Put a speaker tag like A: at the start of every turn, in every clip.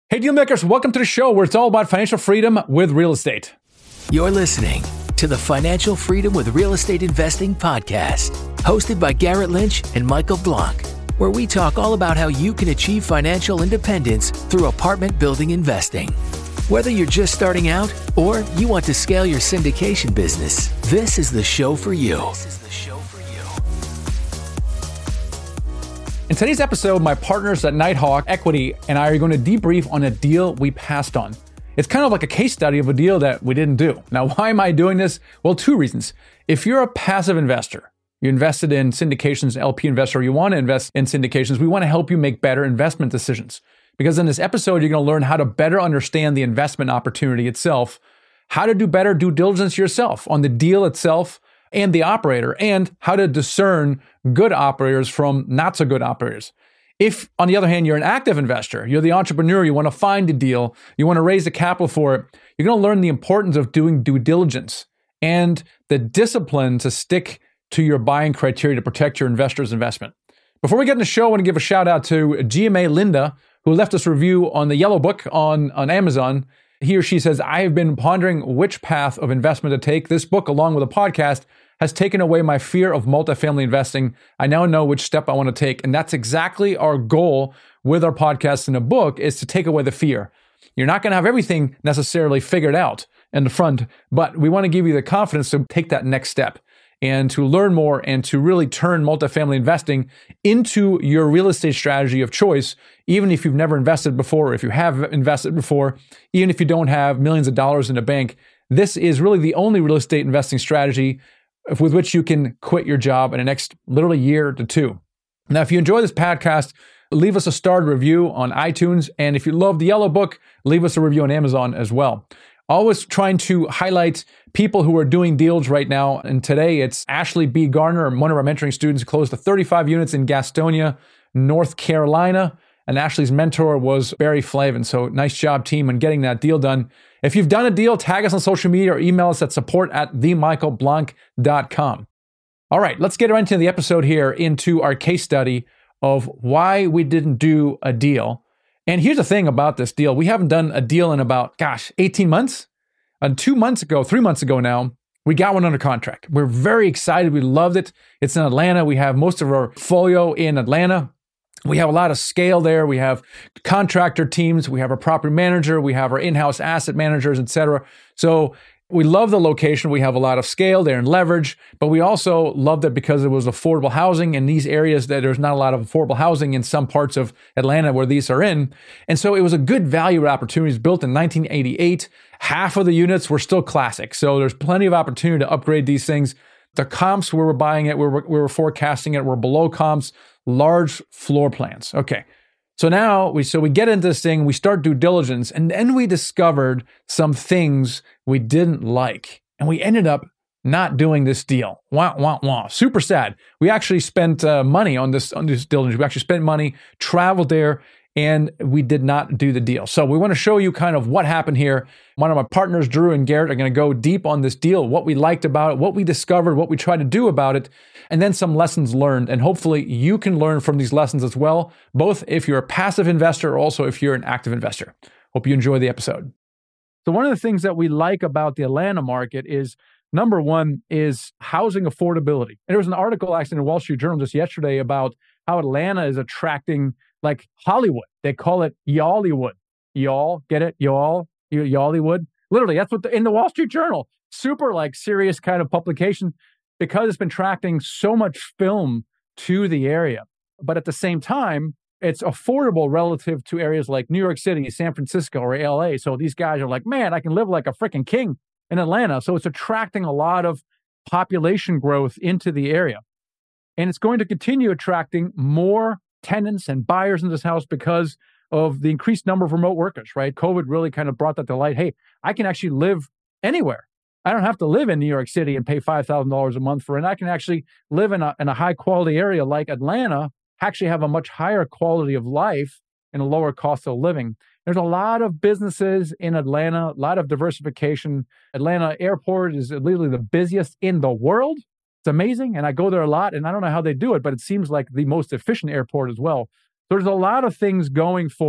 A: Hey, Dealmakers, welcome to the show where it's all about financial freedom with real estate.
B: You're listening to the Financial Freedom with Real Estate Investing podcast, hosted by Garrett Lynch and Michael Blanc, where we talk all about how you can achieve financial independence through apartment building investing. Whether you're just starting out or you want to scale your syndication business, this is the show for you.
A: In today's episode, my partners at Nighthawk Equity and I are going to debrief on a deal we passed on. It's kind of like a case study of a deal that we didn't do. Now, why am I doing this? Well, two reasons. If you're a passive investor, you invested in syndications, LP investor, you want to invest in syndications, we want to help you make better investment decisions. Because in this episode, you're going to learn how to better understand the investment opportunity itself, how to do better due diligence yourself on the deal itself and the operator, and how to discern good operators from not so good operators. If, on the other hand, you're an active investor, you're the entrepreneur, you want to find a deal, you want to raise the capital for it, you're going to learn the importance of doing due diligence and the discipline to stick to your buying criteria to protect your investor's investment. Before we get in the show, I want to give a shout out to GMA Linda, who left us a review on the Yellow Book on Amazon. He or she says, I have been pondering which path of investment to take. This book, along with a podcast, has taken away my fear of multifamily investing. I now know which step I want to take. And that's exactly our goal with our podcast and a book, is to take away the fear. You're not going to have everything necessarily figured out in the front, but we want to give you the confidence to take that next step and to learn more and to really turn multifamily investing into your real estate strategy of choice, even if you've never invested before, or if you have invested before, even if you don't have millions of dollars in the bank. This is really the only real estate investing strategy with which you can quit your job in the next literally year to two. Now, if you enjoy this podcast, leave us a starred review on iTunes. And if you love the Yellow Book, leave us a review on Amazon as well. Always trying to highlight people who are doing deals right now. And today it's Ashley B. Garner, one of our mentoring students, closed to 35 units in Gastonia, North Carolina. And Ashley's mentor was Barry Flavin. So nice job, team, on getting that deal done. If you've done a deal, tag us on social media or email us at support@themichaelblanc.com. All right, let's get right into the episode here, into our case study of why we didn't do a deal. And here's the thing about this deal. We haven't done a deal in about, 18 months? 3 months ago now, we got one under contract. We're very excited. We loved it. It's in Atlanta. We have most of our portfolio in Atlanta. We have a lot of scale there. We have contractor teams. We have our property manager. We have our in-house asset managers, et cetera. So we love the location. We have a lot of scale there and leverage, but we also loved it because it was affordable housing in these areas that there's not a lot of affordable housing in some parts of Atlanta where these are in. And so it was a good value opportunity. Built in 1988. Half of the units were still classic. So there's plenty of opportunity to upgrade these things. The comps where we're buying it, we were forecasting it, we're below comps, large floor plans. Okay. So now we get into this thing, we start due diligence, and then we discovered some things we didn't like. And we ended up not doing this deal. Wah, wah, wah. Super sad. We actually spent money on this diligence. We actually spent money, traveled there, and we did not do the deal. So we want to show you kind of what happened here. One of my partners, Drew and Garrett, are going to go deep on this deal, what we liked about it, what we discovered, what we tried to do about it, and then some lessons learned. And hopefully you can learn from these lessons as well, both if you're a passive investor or also if you're an active investor. Hope you enjoy the episode. So one of the things that we like about the Atlanta market is, number one, is housing affordability. And there was an article actually in the Wall Street Journal just yesterday about how Atlanta is attracting like Hollywood. They call it Y'allywood. Y'all, get it? Y'all, Y'allywood. Literally, that's what in the Wall Street Journal. Super like serious kind of publication because it's been attracting so much film to the area. But at the same time, it's affordable relative to areas like New York City, San Francisco, or LA. So these guys are like, man, I can live like a freaking king in Atlanta. So it's attracting a lot of population growth into the area. And it's going to continue attracting more tenants and buyers in this house because of the increased number of remote workers, right? COVID really kind of brought that to light. Hey, I can actually live anywhere. I don't have to live in New York City and pay $5,000 a month for it. And I can actually live in a high quality area like Atlanta, actually have a much higher quality of life and a lower cost of living. There's a lot of businesses in Atlanta, a lot of diversification. Atlanta Airport is literally the busiest in the world. It's amazing. And I go there a lot, and I don't know how they do it, but it seems like the most efficient airport as well. There's a lot of things going for it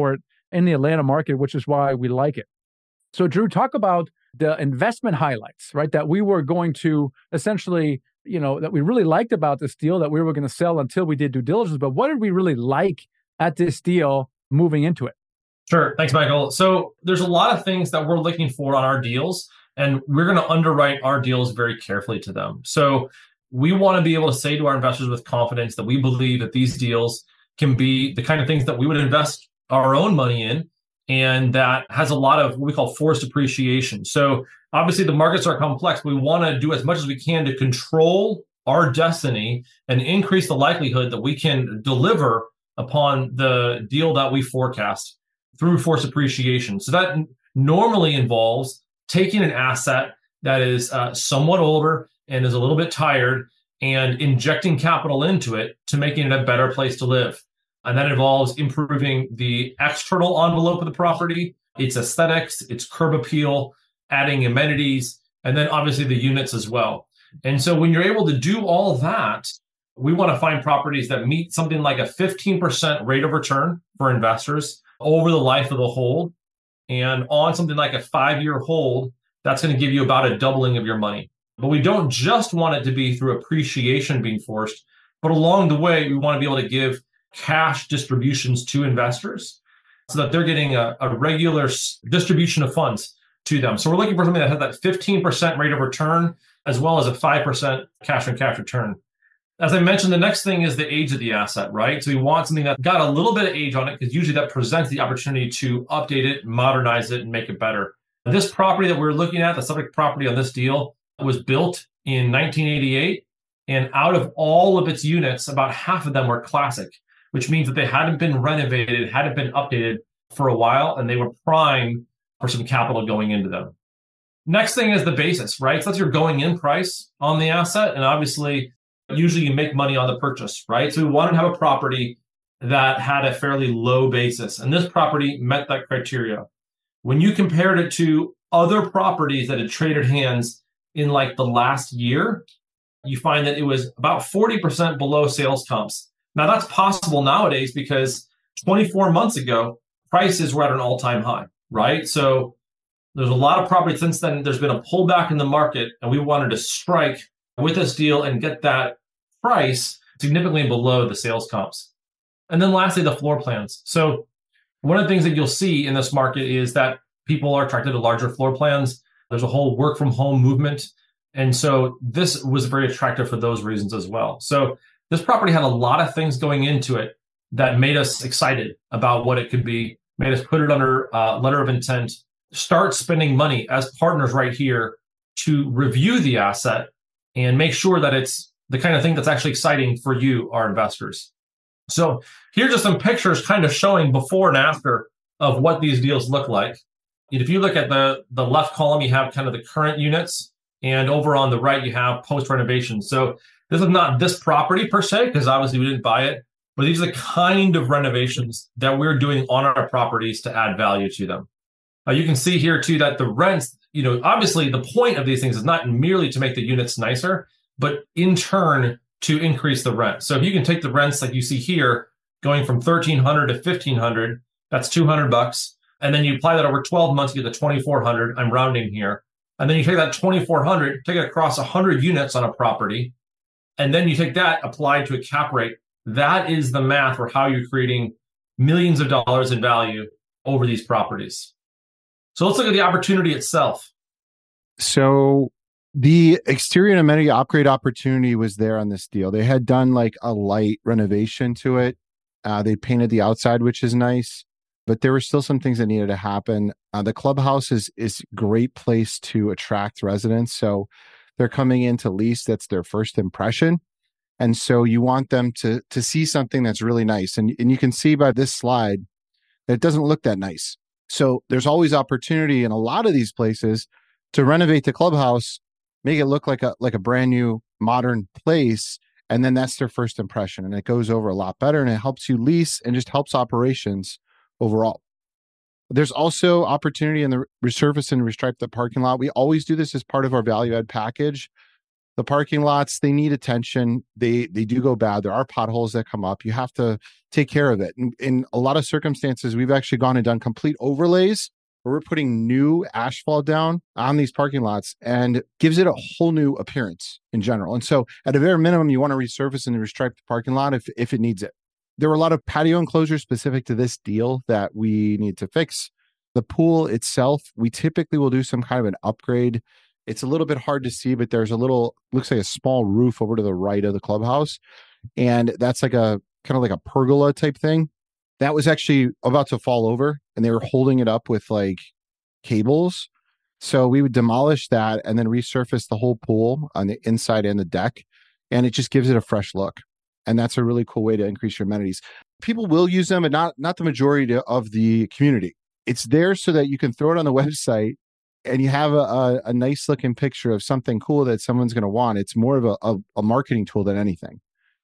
A: in the Atlanta market, which is why we like it. So Drew, talk about the investment highlights, right? That we were going to essentially, that we really liked about this deal that we were going to sell until we did due diligence. But what did we really like at this deal moving into it?
C: Sure. Thanks, Michael. So there's a lot of things that we're looking for on our deals, and we're going to underwrite our deals very carefully to them. So we want to be able to say to our investors with confidence that we believe that these deals can be the kind of things that we would invest our own money in, and that has a lot of what we call forced appreciation. So obviously the markets are complex. We want to do as much as we can to control our destiny and increase the likelihood that we can deliver upon the deal that we forecast through forced appreciation. So that normally involves taking an asset that is somewhat older and is a little bit tired and injecting capital into it to making it a better place to live. And that involves improving the external envelope of the property, its aesthetics, its curb appeal, adding amenities, and then obviously the units as well. And so when you're able to do all that, we want to find properties that meet something like a 15% rate of return for investors over the life of the hold. And on something like a 5-year hold, that's going to give you about a doubling of your money. But we don't just want it to be through appreciation being forced, but along the way, we want to be able to give cash distributions to investors so that they're getting a regular distribution of funds to them. So we're looking for something that has that 15% rate of return, as well as a 5% cash on cash return. As I mentioned, the next thing is the age of the asset, right? So we want something that got a little bit of age on it, because usually that presents the opportunity to update it, modernize it, and make it better. This property that we're looking at, the subject property on this deal, was built in 1988. And out of all of its units, about half of them were classic, which means that they hadn't been renovated, hadn't been updated for a while, and they were primed for some capital going into them. Next thing is the basis, right? So that's your going in price on the asset. And obviously, usually you make money on the purchase, right? So we wanted to have a property that had a fairly low basis. And this property met that criteria. When you compared it to other properties that had traded hands in like the last year, you find that it was about 40% below sales comps. Now that's possible nowadays because 24 months ago, prices were at an all-time high, right? So there's a lot of property since then. There's been a pullback in the market, and we wanted to strike with this deal and get that price significantly below the sales comps. And then lastly, the floor plans. So one of the things that you'll see in this market is that people are attracted to larger floor plans. There's a whole work from home movement. And so this was very attractive for those reasons as well. So this property had a lot of things going into it that made us excited about what it could be, made us put it under letter of intent, start spending money as partners right here to review the asset and make sure that it's the kind of thing that's actually exciting for you, our investors. So here's just some pictures kind of showing before and after of what these deals look like. If you look at the left column, you have kind of the current units, and over on the right, you have post-renovation. So this is not this property per se, because obviously we didn't buy it, but these are the kind of renovations that we're doing on our properties to add value to them. You can see here too that the rents, obviously the point of these things is not merely to make the units nicer, but in turn to increase the rent. So if you can take the rents like you see here, going from $1,300 to $1,500, that's $200. And then you apply that over 12 months, you get the $2,400. I'm rounding here. And then you take that $2,400, take it across 100 units on a property. And then you take that applied to a cap rate. That is the math for how you're creating millions of dollars in value over these properties. So let's look at the opportunity itself.
D: So the exterior and amenity upgrade opportunity was there on this deal. They had done like a light renovation to it. They painted the outside, which is nice, but there were still some things that needed to happen. The clubhouse is a great place to attract residents. So they're coming in to lease. That's their first impression. And so you want them to see something that's really nice. And you can see by this slide that it doesn't look that nice. So there's always opportunity in a lot of these places to renovate the clubhouse, make it look like a brand new modern place. And then that's their first impression. And it goes over a lot better, and it helps you lease and just helps operations overall. There's also opportunity in the resurface and restripe the parking lot. We always do this as part of our value add package. The parking lots, they need attention. They do go bad. There are potholes that come up. You have to take care of it. And in a lot of circumstances, we've actually gone and done complete overlays where we're putting new asphalt down on these parking lots and gives it a whole new appearance in general. And so at a very minimum, you want to resurface and restripe the parking lot if it needs it. There were a lot of patio enclosures specific to this deal that we need to fix. The pool itself, we typically will do some kind of an upgrade. It's a little bit hard to see, but there's looks like a small roof over to the right of the clubhouse. And that's like a kind of like a pergola type thing. That was actually about to fall over and they were holding it up with like cables. So we would demolish that and then resurface the whole pool on the inside and the deck. And it just gives it a fresh look. And that's a really cool way to increase your amenities. People will use them, but not the majority of the community. It's there so that you can throw it on the website and you have a nice looking picture of something cool that someone's going to want. It's more of a marketing tool than anything.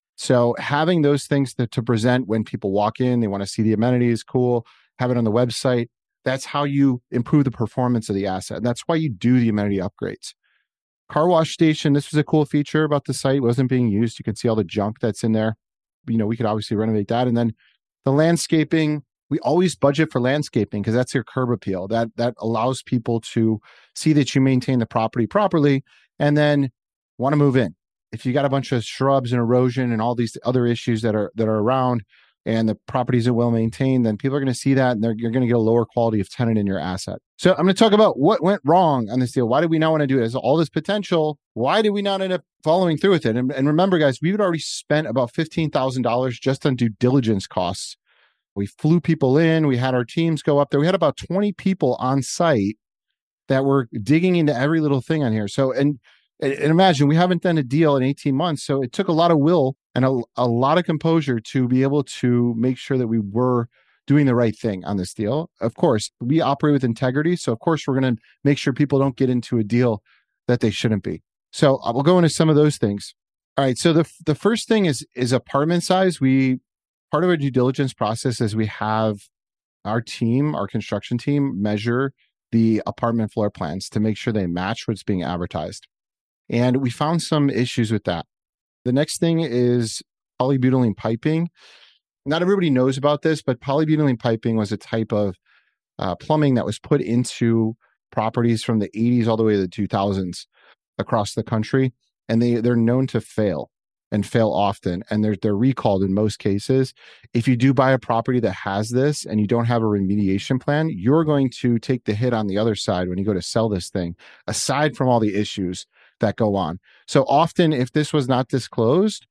D: So having those things to present when people walk in, they want to see the amenities, cool, have it on the website. That's how you improve the performance of the asset. And that's why you do the amenity upgrades. Car wash station, this was a cool feature about the site. It wasn't being used. You can see all the junk that's in there. We could obviously renovate that. And then the landscaping, we always budget for landscaping because that's your curb appeal. That allows people to see that you maintain the property properly and then want to move in. If you got a bunch of shrubs and erosion and all these other issues that are around and the property isn't well maintained, then people are going to see that and you're going to get a lower quality of tenant in your asset. So I'm going to talk about what went wrong on this deal. Why did we not want to do it? There's all this potential. Why did we not end up following through with it? And remember, guys, we had already spent about $15,000 just on due diligence costs. We flew people in. We had our teams go up there. We had about 20 people on site that were digging into every little thing on here. So, and imagine we haven't done a deal in 18 months. So it took a lot of will and a lot of composure to be able to make sure that we were doing the right thing on this deal. Of course, we operate with integrity. So of course, we're going to make sure people don't get into a deal that they shouldn't be. So we'll go into some of those things. All right. So the first thing is apartment size. Part of our due diligence process is we have our construction team measure the apartment floor plans to make sure they match what's being advertised. And we found some issues with that. The next thing is polybutylene piping. Not everybody knows about this, but polybutylene piping was a type of plumbing that was put into properties from the 80s all the way to the 2000s across the country. And they're known to fail and fail often. And they're recalled in most cases. If you do buy a property that has this and you don't have a remediation plan, you're going to take the hit on the other side when you go to sell this thing, aside from all the issues that go on. So often, if this was not disclosed,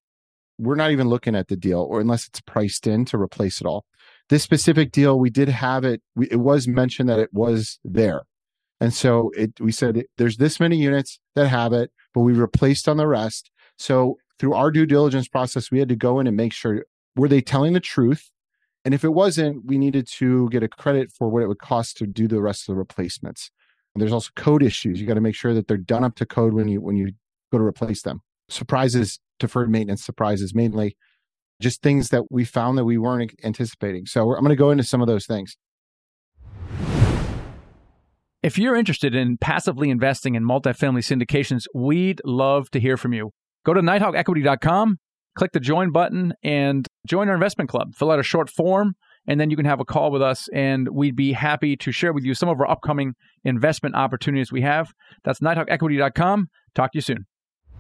D: we're not even looking at the deal, or unless it's priced in to replace it all. This specific deal, we did have it. It was mentioned that it was there. And so we said there's this many units that have it, but we replaced on the rest. So through our due diligence process, we had to go in and make sure, were they telling the truth? And if it wasn't, we needed to get a credit for what it would cost to do the rest of the replacements. And there's also code issues. You got to make sure that they're done up to code when you go to replace them. Surprises, deferred maintenance surprises, mainly just things that we found that we weren't anticipating. So I'm going to go into some of those things.
A: If you're interested in passively investing in multifamily syndications, we'd love to hear from you. Go to nighthawkequity.com, click the join button, and join our investment club. Fill out a short form, and then you can have a call with us, and we'd be happy to share with you some of our upcoming investment opportunities we have. That's nighthawkequity.com. Talk to you soon.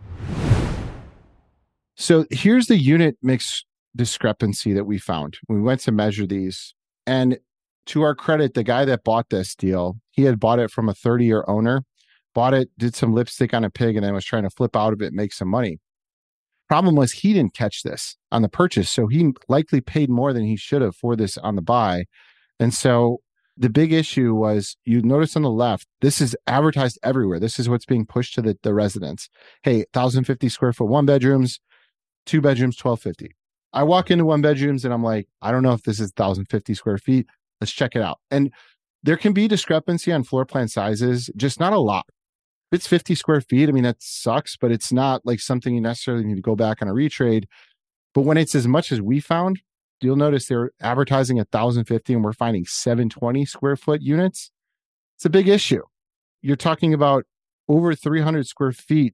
D: So here's the unit mix discrepancy that we found. We went to measure these, and to our credit, the guy that bought this deal, he had bought it from a 30-year owner, bought it, did some lipstick on a pig, and then was trying to flip out of it and make some money. Problem was he didn't catch this on the purchase, so he likely paid more than he should have for this on the buy. And so the big issue was, you notice on the left, this is advertised everywhere. This is what's being pushed to the residents. Hey, 1,050 square foot, 1 bedrooms, 2 bedrooms, 1,250. I walk into 1 bedrooms and I'm like, I don't know if this is 1,050 square feet. Let's check it out. And there can be discrepancy on floor plan sizes, just not a lot. If it's 50 square feet, I mean, that sucks, but it's not like something you necessarily need to go back on a retrade. But when it's as much as we found, you'll notice they're advertising 1,050 and we're finding 720 square foot units. It's a big issue. You're talking about over 300 square feet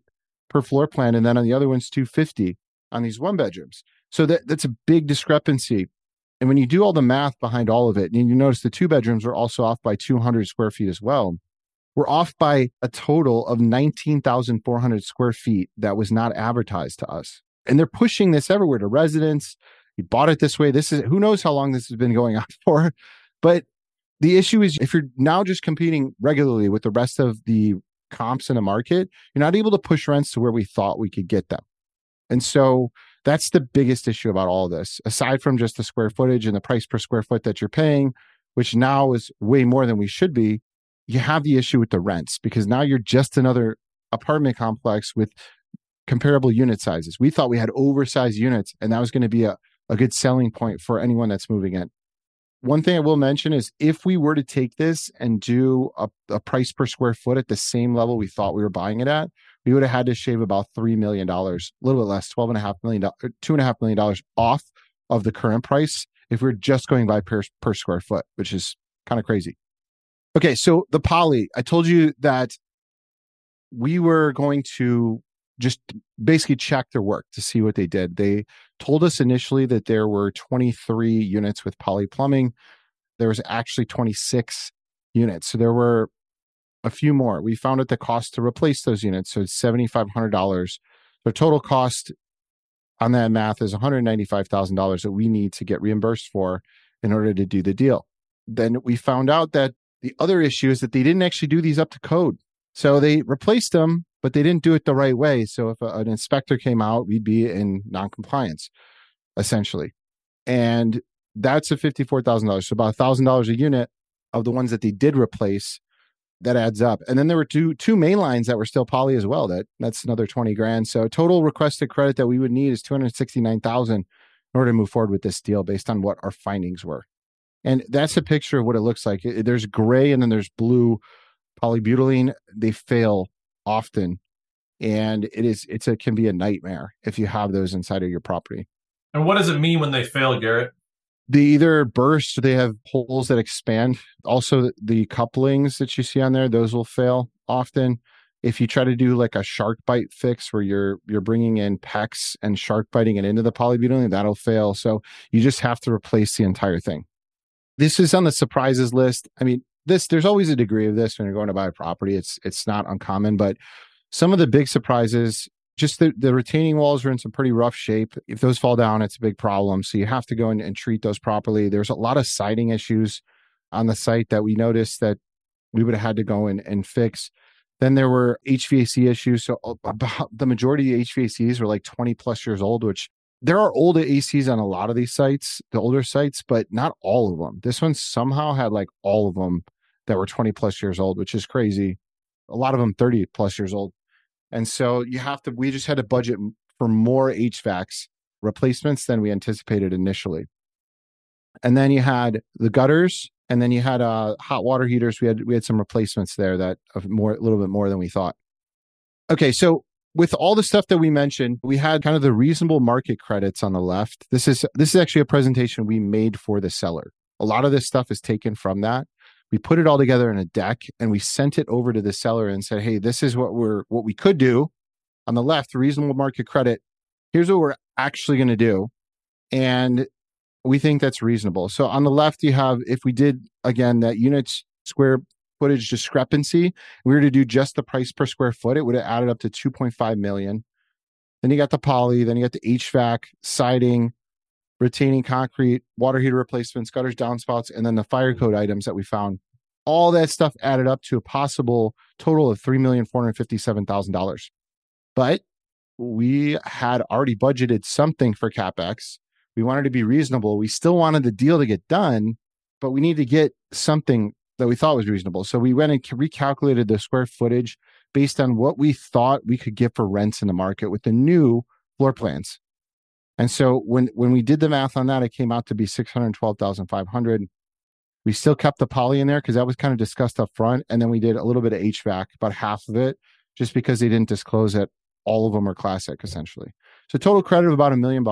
D: per floor plan. And then on the other one's 250 on these one bedrooms. So that's a big discrepancy. And when you do all the math behind all of it, and you notice the 2 bedrooms are also off by 200 square feet as well. We're off by a total of 19,400 square feet that was not advertised to us. And they're pushing this everywhere to residents. You bought it this way. This is, who knows how long this has been going on for. But the issue is, if you're now just competing regularly with the rest of the comps in the market, you're not able to push rents to where we thought we could get them. And so that's the biggest issue about all of this, aside from just the square footage and the price per square foot that you're paying, which now is way more than we should be. You have the issue with the rents, because now you're just another apartment complex with comparable unit sizes. We thought we had oversized units, and that was going to be a good selling point for anyone that's moving in. One thing I will mention is, if we were to take this and do a price per square foot at the same level we thought we were buying it at, we would have had to shave about $3 million, a little bit less, $2.5 million off of the current price if we're just going by per square foot, which is kind of crazy. Okay, so the poly, I told you that we were going to just basically check their work to see what they did. They told us initially that there were 23 units with poly plumbing. There was actually 26 units. So there were a few more. We found out the cost to replace those units. So it's $7,500. The total cost on that math is $195,000 that we need to get reimbursed for in order to do the deal. Then we found out that the other issue is that they didn't actually do these up to code. So they replaced them, but they didn't do it the right way. So if an inspector came out, we'd be in noncompliance, essentially. And that's a $54,000. So about $1,000 a unit of the ones that they did replace, that adds up. And then there were two main lines that were still poly as well. That's another 20 grand. So total requested credit that we would need is $269,000 in order to move forward with this deal based on what our findings were. And that's a picture of what it looks like. There's gray and then there's blue polybutylene. They fail often. And it can be a nightmare if you have those inside of your property.
C: And what does it mean when they fail, Garrett?
D: They either burst or they have holes that expand. Also, the couplings that you see on there, those will fail often. If you try to do like a shark bite fix where you're bringing in PEX and shark biting it into the polybutylene, that'll fail. So you just have to replace the entire thing. This is on the surprises list. I mean, there's always a degree of this when you're going to buy a property. It's not uncommon, but some of the big surprises, just the retaining walls are in some pretty rough shape. If those fall down, it's a big problem. So you have to go in and treat those properly. There's a lot of siding issues on the site that we noticed that we would have had to go in and fix. Then there were HVAC issues. So about the majority of HVACs were like 20 plus years old, which there are older ACs on a lot of these sites, the older sites, but not all of them. This one somehow had like all of them that were 20 plus years old, which is crazy. A lot of them 30 plus years old. And so we just had to budget for more HVACs replacements than we anticipated initially. And then you had the gutters, and then you had hot water heaters. We had some replacements there that a little bit more than we thought. Okay, so with all the stuff that we mentioned, we had kind of the reasonable market credits on the left. This is actually a presentation we made for the seller. A lot of this stuff is taken from that. We put it all together in a deck and we sent it over to the seller and said, hey, this is what we could do. On the left, reasonable market credit. Here's what we're actually going to do. And we think that's reasonable. So on the left, you have, if we did, again, that units square footage discrepancy, we were to do just the price per square foot, it would have added up to 2.5 million. Then you got the poly, then you got the HVAC, siding, retaining concrete, water heater replacements, gutters, downspouts, and then the fire code items that we found. All that stuff added up to a possible total of $3,457,000. But we had already budgeted something for CapEx. We wanted to be reasonable. We still wanted the deal to get done, but we need to get something that we thought was reasonable. So we went and recalculated the square footage based on what we thought we could get for rents in the market with the new floor plans. And so when we did the math on that, it came out to be $612,500. We still kept the poly in there because that was kind of discussed up front. And then we did a little bit of HVAC, about half of it, just because they didn't disclose that all of them are classic, essentially. So total credit of about $1 million.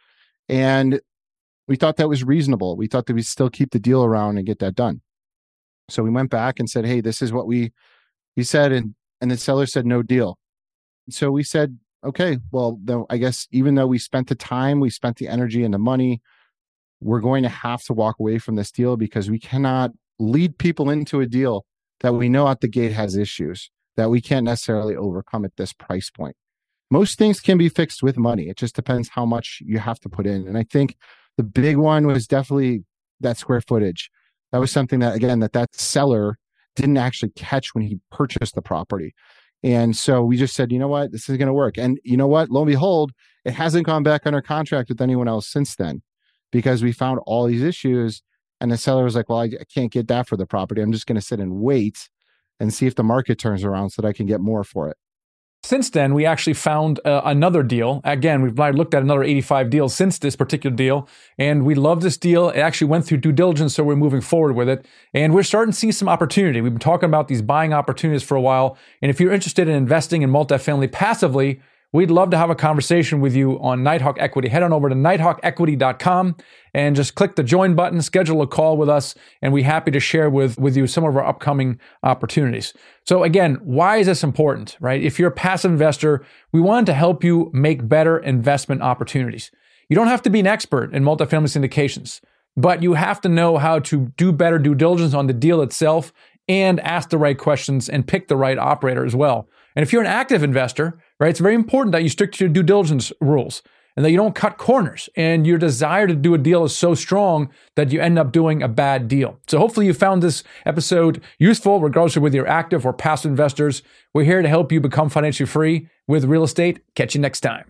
D: And we thought that was reasonable. We thought that we'd still keep the deal around and get that done. So we went back and said, hey, this is what we said. And the seller said, no deal. So we said, okay, well, though I guess even though we spent the time, we spent the energy and the money, we're going to have to walk away from this deal because we cannot lead people into a deal that we know out the gate has issues that we can't necessarily overcome at this price point. Most things can be fixed with money. It just depends how much you have to put in. And I think the big one was definitely that square footage. That was something that, again, that seller didn't actually catch when he purchased the property. And so we just said, you know what, this is going to work. And you know what, lo and behold, it hasn't gone back under contract with anyone else since then because we found all these issues. And the seller was like, well, I can't get that for the property. I'm just going to sit and wait and see if the market turns around so that I can get more for it.
A: Since then, we actually found another deal. Again, we've looked at another 85 deals since this particular deal, and we love this deal. It actually went through due diligence, so we're moving forward with it. And we're starting to see some opportunity. We've been talking about these buying opportunities for a while. And if you're interested in investing in multifamily passively, we'd love to have a conversation with you on Nighthawk Equity. Head on over to nighthawkequity.com and just click the join button, schedule a call with us, and we're happy to share with you some of our upcoming opportunities. So again, why is this important, right? If you're a passive investor, we want to help you make better investment opportunities. You don't have to be an expert in multifamily syndications, but you have to know how to do better due diligence on the deal itself and ask the right questions and pick the right operator as well. And if you're an active investor, right, it's very important that you stick to your due diligence rules and that you don't cut corners and your desire to do a deal is so strong that you end up doing a bad deal. So hopefully you found this episode useful, regardless of whether you're active or passive investors. We're here to help you become financially free with real estate. Catch you next time.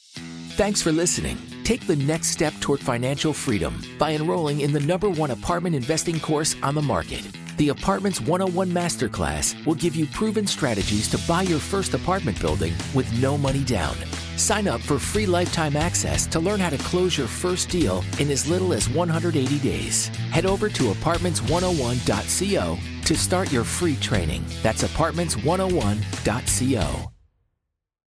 B: Thanks for listening. Take the next step toward financial freedom by enrolling in the #1 apartment investing course on the market. The Apartments 101 Masterclass will give you proven strategies to buy your first apartment building with no money down. Sign up for free lifetime access to learn how to close your first deal in as little as 180 days. Head over to apartments101.co to start your free training. That's apartments101.co.